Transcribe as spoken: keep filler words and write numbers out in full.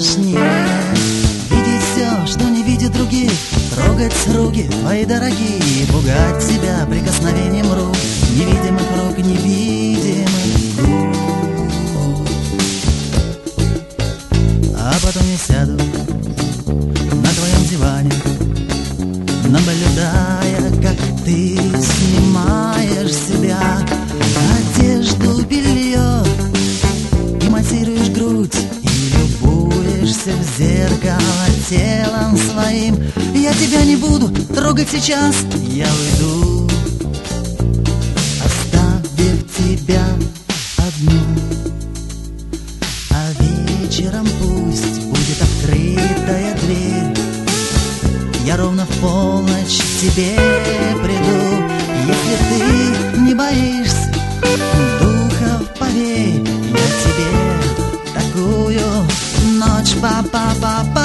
страшнее. Видеть все, что не видят другие, трогать руки твои дорогие, пугать себя прикосновением рук, невидимых рук, невидимых губ. А потом я сяду на твоем диване, наблюдая, как ты снимаешь с себя одежду, белье, и массируешь грудь, и любуешься в зеркало телом своим. Я тебя не буду трогать сейчас, я уйду, оставив тебя одну. А вечером пусть будет открытая дверь, я ровно в полночь к тебе приду. Если ты не боишься духов, поверь, я тебе такую ночь па-па-па-па